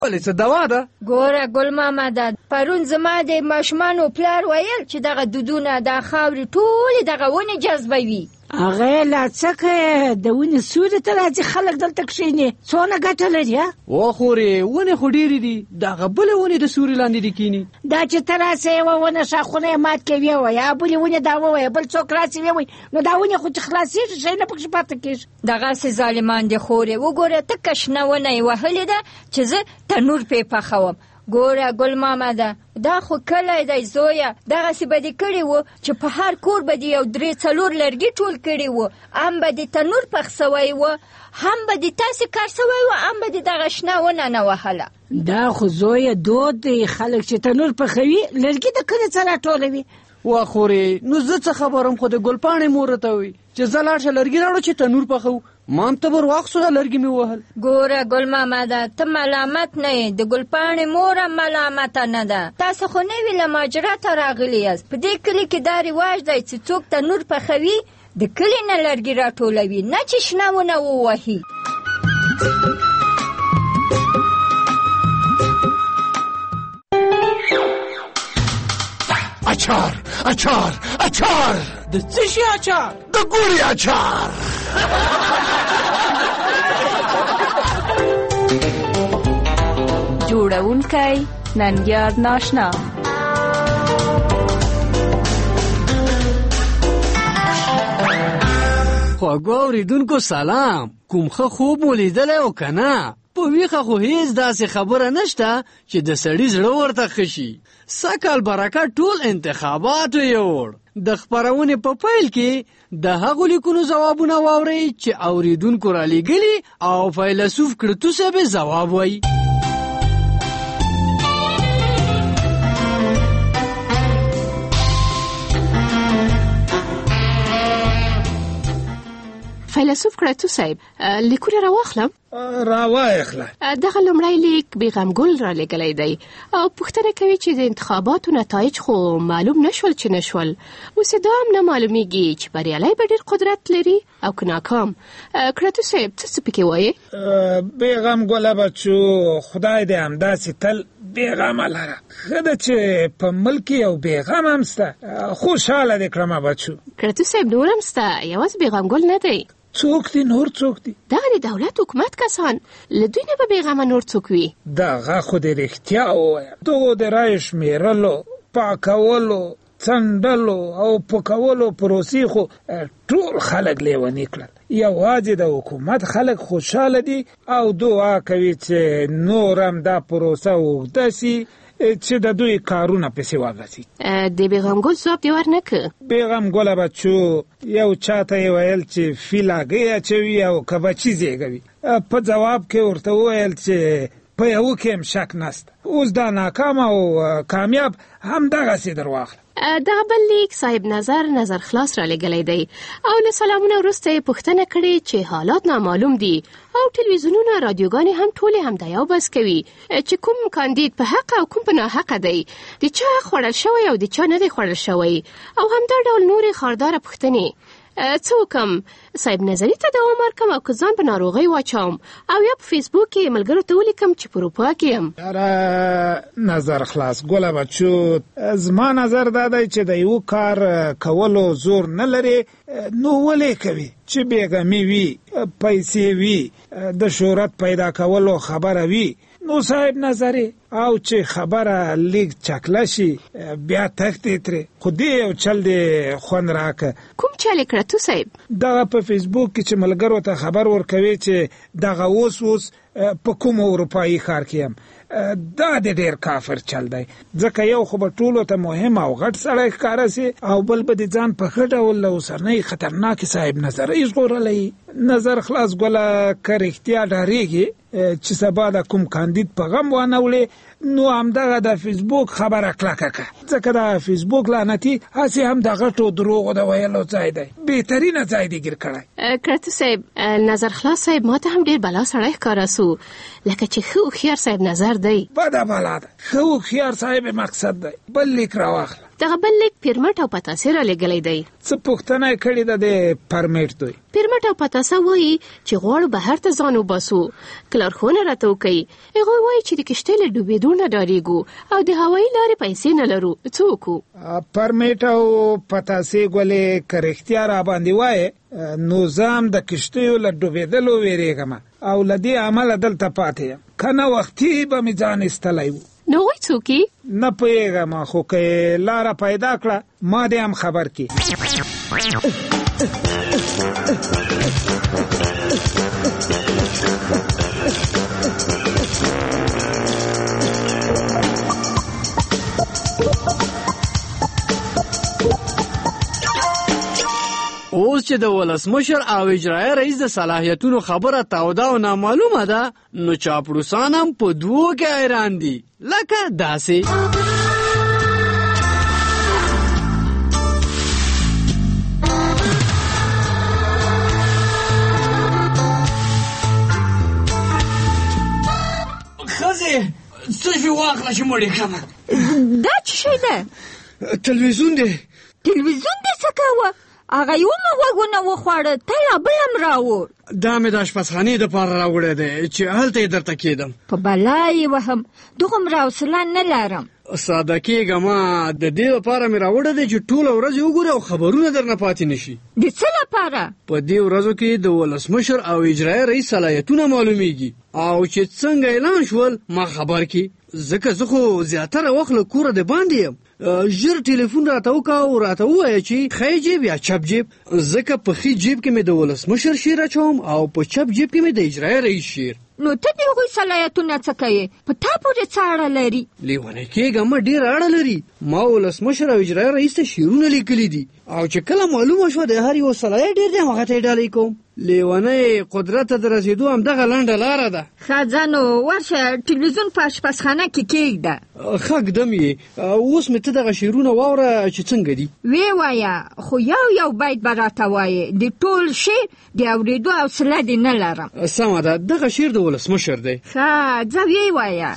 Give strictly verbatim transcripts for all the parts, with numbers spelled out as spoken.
ولې څه دوا ده؟ ګوره ګل مامده، پرون زما د ماشومانو پلار ویل چې دغه دودونه د خاورې ټولې دغه ونې جذبوي. هغه لا څکه د ونې سوري ته راځي، خلک دلته کښېني، څونه ګټه لري. وخورې ونې خو ډېرې دي، دغه بلې ونې د سوري لاندې دي کېني. دا چې ته راسې یوه ونه شاخونه یې مات کې ویوایه، بلې ونې دا ووایه، بل څوک راسې ویوایي، نو دا ونې خو چې خلاصېږي شی نه پکښې پاته کېږي. دغسې ظالمان دي خورې. وګوره تکه شنه ونه یې وهلې ده چې زه تنور پې پخوم. ګوره ګل مامده، دا خو کلی دی زویه، دغسې به دې کړي وو چې په هر کور به دې یو درې څلور لرګي ټول کړي وو، هم به دې تنور پخ سوی وو، هم به دې تاسې کار سوی وو، هم به دې دغه شنه ونه نه وهله. دا خو زویه دود دی، خلک چې تنور پخوي لرګي د کلي څه راټولوي. واخورې نو زه څه خبرم، خو د ګلپاڼې مور ته وي چې زه لاړ شه لرګي راوړه چې تنور پخو. ما هم تبر واخصو لرګي مې وهل. ګوره ګل مامده، ته ملامت نه یې، د ګلپاڼې مور هم ملامته نه ده. تاسو خو نه وي له ماجرا ته راغلي یاست. په دې کلي کې دا رواج دی چې څوک تنور پخوي د کلي نه لرګي راټولوي، نه چې شنه ونه ووهي. اچار اچار اچار. د څه شي اچار؟ د ګوري اچار. جوړونکی ننګیار ناشنا. خواږه اوریدونکو سلام. کوم ښه خوب مو لیدلی او که نه؟ په ویښه خو هیڅ داسې خبره نشته چې د سړي زړه ورته ښه شي. سږکال برکت ټول انتخاباتو یوړ. د خپرونې په پیل کې د هغو لیکونو ځوابونه واورئ چې اوریدونکو را لیږلي او فیلسوف کړتو صاحب ځواب وایي. فیلسوف کړتو صاحب، لیکونه راواخلم؟ راواخله. دغه لومړی لیک بیغم ګل را لېږلی دی او پوښتنه کوي چې د انتخاباتو نتایج خو معلوم نشول چې نشول، اوس دا هم نه معلومیږي چې بریالی به ډېر قدرت لري او که ناکام. کړتو صاحب څه څه پکې وایې؟ بیغم ګله بچو، خدای دې همداسې تل بیغمه لره. ښه ده چې په ملک یو بیغم هم سته. خوشحاله دې کړمه بچو. کړتو صاحب نور هم سته، یوازې بیغم ګل نه دی. څوک دي نور څوک دي؟ دغه د دولت حکومت کسان، له دوی نه به بیغمه نور څوک وي؟ دغه خو دې رښتیا ووایه. دغو د رایې شمېرلو، پاکولو، څنډلو او پکولو پروسې خو ټول خلک لیوني کړل. یوازې د حکومت خلک خوشحاله دي او دعا کوي چې نور هم دا پروسه اوږده سي چې د دوی کارونه پسې واغسي. د بیغم ګل ځواب دې ورنه که؟ بیغم ګله بچو، یو چاته یې ویل چې فیل هګۍ اچوي او که بچي زېږوي، په ځواب کې ورته وویل چې په یوه کې هم شک نسته. اوس دا ناکام او کامیاب همدغسې در واخله. دغه بل لیک صاحب نظر نظر خلاص را لېږلی دی او له سلامونه وروسته یې پوښتنه کړې چې حالات نامعلوم دي او ټلویزیونونه رادیوګانې هم ټولې همدا یو بس کوي چې کوم کاندید په حق او کوم په ناحقه دی، د چا خوړل شوی او د چا نه دی خوړل شوی، او همدا ډول نورې خارداره پوښتنې. څه وکم؟ صاحب نظري ته دوام ورکم او که ځان په ناروغۍ واچوم او یا په فیسبوک کې ملګرو ته ولیکم چې په اروپا کې یم؟ اره نظر خلاص ګله بچو، زما نظر دا دی چې د یو کار کولو زور نه لري نو ولې کوي؟ چې بیغمي وي، پیسې وي، د شهرت پیدا کولو خبره وي، نو صاحب نظري او چې خبره لیگ چکله شي بیا تختې ترې. خو دې یو چل دې خوند راکه. کوم چل یې کړه تو صاحب؟ دغه په فیسبوک کې چې ملګرو ته خبر ورکوي چې دغه اوس اوس په کوم اروپایي ښار کې یم، دا د ډېر کافر چل دی. ځکه یو خو به ټولو ته مهم او غټ سړی ښکاره سي او بل به د ځان په ښه ډول له اوسنۍ خطرناکې صاحب نظرۍ ژغورلی. نظر خلاص ګله، که رښتیا ډارېږي چې سبا د کوم کاندید په غم وانه وړې نو همدغه د فیسبوک خبره کلکه که، ځکه د فیسبوک لعنتي هسې هم د غټو دروغو د ویلو ځای دی، بهترینه ځای دی ګیر کړی. کړتو صاحب، نظر خلاص صاحب ما ته هم ډېر بلا سړی ښکاره سو، لکه چې ښه هوښیار صاحب نظر دی. بده بلا ده، ښه هوښیار صاحب مقصد دی. بل لیک راواخله. دغه بل لیک پیرمټ او پتاسه را لګلې دی. څه پوښتنه کړې ده د پرمیټ دوی؟ پیرمټ او پتاسه وایي چې غواړو بهر ته ځان وباسو. کلارښوونه راته وکړي. هغوی وایي چې د کښتۍ له ډوبېدو نه ډارېږو او د هوایي لارې پیسې نه لرو. څه وکړو؟ پرمیټ او پتاسې ګولې که رښتیا را باندې وایې نو زه هم د کښتیو له ډوبېدلو ویرېږم او له دې امله دلته پاتې یم. که نه وختي به مې ځان ایستلی و. نو هغوی څوک یې؟ نه پوهېږم، خو که یې لاره پیدا کړه ما دې هم خبر کړي. اوس چې د ولسمشر او اجرایه رئیس د صلاحیتونو خبره توده او نامعلومه ده نو چاپلوسان هم په دوو کې حیران دي. لکه داسې ښځې څه شي واخله چې مړې کړم. دا څه شی ده؟ تلویزیون دی. تلویزیون دې څه کوه؟ هغه یو مې غوږونه وخوړه، ته لا بل هم راوړ. دا مې د اشپزخانې دپاره راوړی دی چې هلته یې درته کېدم. په بلا یې وهم، دومره حوصله نه لرم. ساده کېږه، د دې لپاره مې راوړی دی چې ټوله ورځ یې وګورې او خبرونه درنه پاتې نه شي. د څه لپاره؟ په دې ورځو کې د ولسمشر او اجرایه رئیس صلاحیتونه معلومیږي او چې څنګه اعلان شول ما خبر کړي، ځکه زه خو زیاتره وخت له کوره د باندې یم. ژر ټلیفون راته وکړه او راته ووایه چې ښی جیب یا چپ جیب، ځکه په ښي جیب کې مې د ولسمشر شعر اچوم او په چپ جیب کې مې د اجرایه رئیس شعر. نو ته د هغوی صلاحیتونه څه کوې؟ په تا پورې څه اړه لري؟ لیونی کېږه، ما ډېره اړه لري. ما ولسمشر او اجرایه رئیس ته شعرونه لیکلي دي او چې کله معلومه شوه د هر یو صلاحیت ډېر دی هغه ته یې ډالۍ کوم. لیونی قدرت ته د رسېدو همدغه لنډه لاره ده. ښه ځه نو ورشه ټلویزیون په اشپزخانه کې کېږده. ښه ږدم یې. اوس مې ته دغه شعرونه واوره چې څنګه دي. ویې وایه، خو یو یو بیت به راته وایې. د ټول شعر د اورېدو حوصله دې نه لرم. سمه ده، دغه شعر د ولسمشر دی. ښه ځه ویې وایه.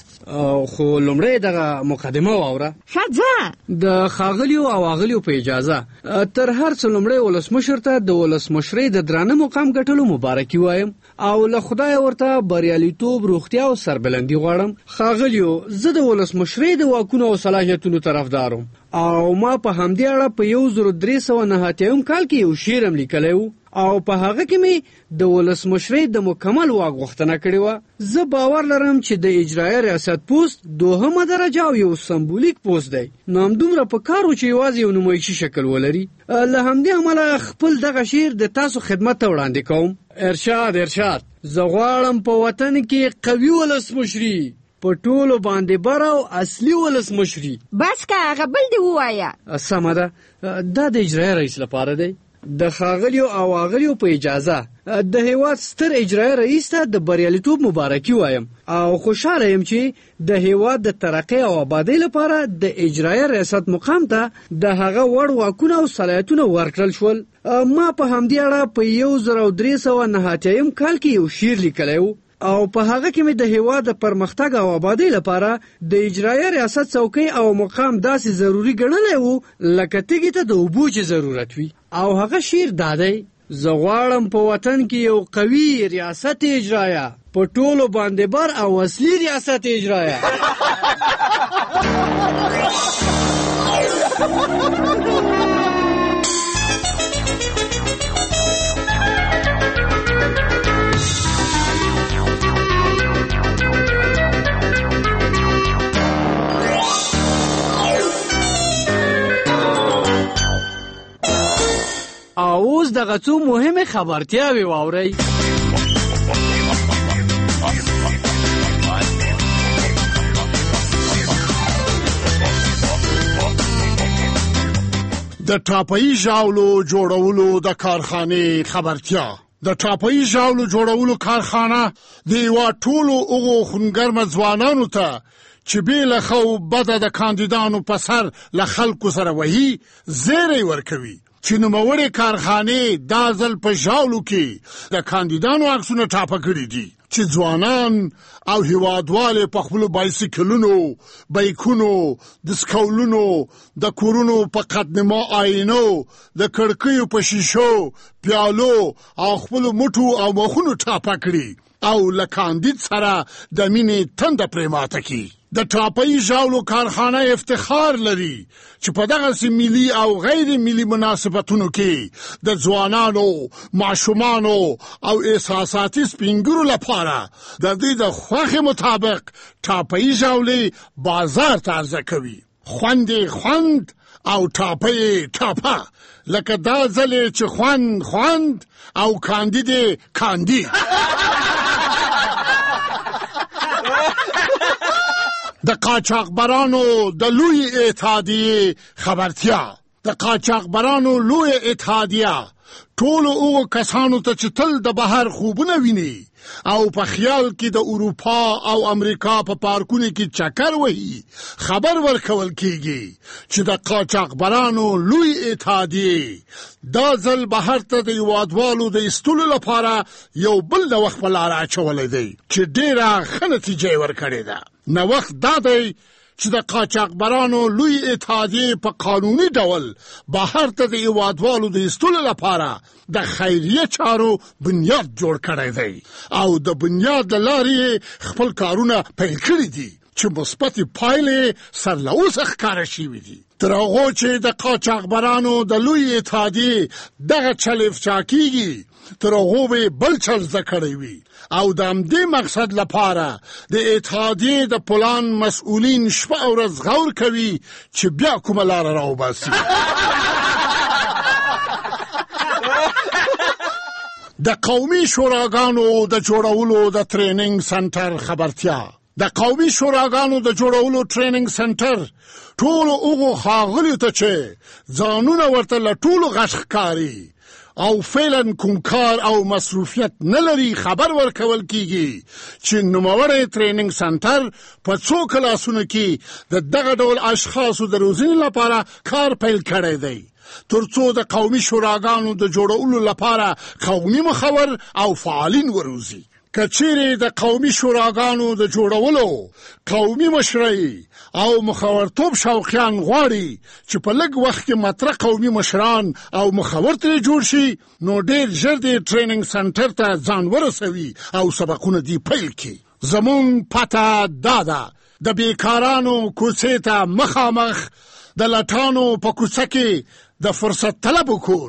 خو لومړی دغه مقدمه واوره. ښه ځه. د ښاغلیو او اغلیو په اجازه تر هر څه لومړی ولسمشر ته د ولسمشرۍ د درانه مقام ګټلو مبارکي وایم او له خدای ورته بریالیتوب، روغتیا او سربلندي غواړم. ښاغلیو، زه د ولسمشرۍ د واکونو او صلاحیتونو طرفدارم او ما په همدې اړه په یو زر درې سوه نهه اتیا کال کې یو شعر هم لیکلی و او په هغه کې مې د ولسمشرۍ د مکمل واک غوښتنه کړې وه. زه باور لرم چې د اجرایه ریاست پوست دوهمه درجه او یو سمبولیک پوست دی، نو همدومره په کار و چې یوازې یو نمایشي شکل ولري. له همدې امله خپل دغه شعر د تاسو خدمت ته وړاندې کوم. ارشاد ارشاد، زه غواړم په وطن کې قوي ولسمشري، په ټولو باندې بر او اصلي ولسمشري. بس که هغه بل دې ووایه. سمه ده، دا د اجرایه رئیس لپاره دی. د ښاغلیو او اغلیو په اجازه د هیواد ستر اجرایه رئیس ته د بریالیتوب مبارکي وایم او خوشحاله یم چې د هیواد د ترقۍ او آبادۍ لپاره د اجرایه ریاست مقام ته د هغه وړ واکونه او صلاحیتونه ورکړل شول. ما په همدې اړه په یو زر او درې سوه نهه اتیا کال کې یو شعر لیکلی و او په هغه کې مې د هیواد د پرمختګ او آبادۍ لپاره د اجرایه ریاست څوکۍ او مقام داسې ضروري ګڼلی و لکه تږي ته د اوبو چې ضرورت وي. او هغه شعر دا دی: زه غواړم په وطن کې یو قوي ریاست اجرایه، په ټولو باندې بر او اصلي ریاست اجرایه. اوس دغه څو مهمه خبرتیاوې واورئ. د ټاپوي ژاولو جوړولو د کارخانې خبرتیا. د ټاپوي ژاولو جوړولو کارخانه د یوه ټولو هغو خونګرمه ځوانانو ته چې بې له خو بده د کاندیدانو په سر له خلکو سره وهي زیری ورکوي چې نوموړې کارخانې دا ځل په ژاولو کې د کاندیدانو عکسونه ټاپه کړي دي چې ځوانان او هیوادوال په خپل بایسکلونو، بایکونو، د سکولونو، د کورونو په قدنما آینو، د کړکیو په شیشو، پیالو او خپل موټو او مخونو ټاپه کړي او له کاندید سره د مینې تنده پرې ماته کړي. د ټاپه‌یي ژاولو کارخانه افتخار لري چې په دغسې ملي او غیر ملي مناسبتونو کې د ځوانانو، ماشومانو او احساساتي سپینګرو لپاره د دوی د خوښې مطابق ټاپه‌یي ژاولې بازار ته عرضه کوي. خوند یې خوند او ټاپه یې ټاپه، لکه دا ځلې چې خوند خوند او کاندید یې کاندید. د قاچاقبرانو د لوی اتحادیې خبرتیا. د قاچاقبرانو لوی اتحادیه ټولو هغو کسانو ته چې تل د بهر خوبونه ویني او په خیال کې د اروپا او امریکا په پارکونو کې چکر وهي خبر ورکول کیږي چې د قاچاقبرانو لوی اتحادیې دا ځل بهر ته د هیوادوالو د ایستلو لپاره یو بل نوښت په لاره اچولی دی چې ډېره ښه نتیجه ورکړې ده. نوښت دا دی چې د قاچاقبرانو لوی اتحادیې په قانوني ډول بهر ته د هیوادوالو د ایستلو لپاره د خیریه چارو بنیاد جوړ کړی دی او د بنیاد له لارې خپل کارونه پیل کړي دي چې مثبتې پایلې سرلوڅه ښکاره شوي دي. تر هغو چې د قاچاقبرانو د لوی اتحادیې دغه چل افشا کیږي تر هغو به بل چل زده کړی وي او د همدې مقصد لپاره د اتحادیې د پلان مسئولین شپه او ورځ غور کوي چې بیا کومه لاره راوباسي. د قومي شوراګانو د جوړولو د ټریننګ سنټر خبرتیا. د قومي شوراګانو د جوړولو ټریننګ سنټر ټولو هغو ښاغلیو ته چې ځانونه ورته له ټولو غټ ښکاري او فعلا کوم کار او مصروفیت نه لري خبر ورکول کیږي چې نوموړی ټریننګ سنټر په څو کلاسونو کې د دغه ډول اشخاصو د روزنې لپاره کار پیل کړی دی ترڅو د قومي شوراګانو د جوړولو لپاره قومي مخور او فعالین وروزي. کچېرې د قومي شوراګانو د جوړولو قومي مشرۍ او مخورتوب شوقیان غواړي چې په لږ وخت کې مطرح قومي مشران او مخور ترې جوړ شي نو ډېر ژر د ټریننګ سنټر ته ځان ورسوي او سبقونه دې پیل کړي. زموږ پته دا ده د بیکارانو کوڅې ته مخامخ د لټانو په کوڅه کې د فرصت طلبو کور.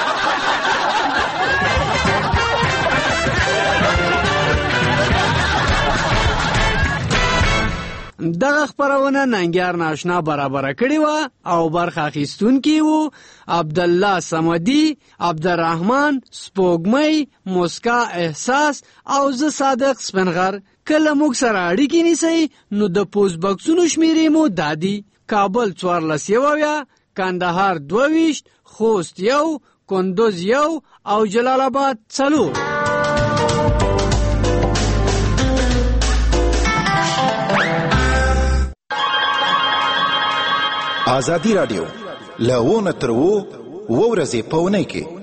دغه خبرونه ننګیار ناشنا برابر کړی و او برخه اخیستونکي وو عبدالله صمدی، عبدالرحمن سپوږمۍ، مسکا احساس او زه صادق سپنغر. کله موږ سره اړیکې نیسئ نو د پوسټ باکسونو شمیرې مو دادي: کابل څوارلس یوویا، کندهار دوه ویشت، خوست یو، کندوز یو او جلال آباد څلور. آزادی راډیو له ونه تر وو ورځې په اونۍ کې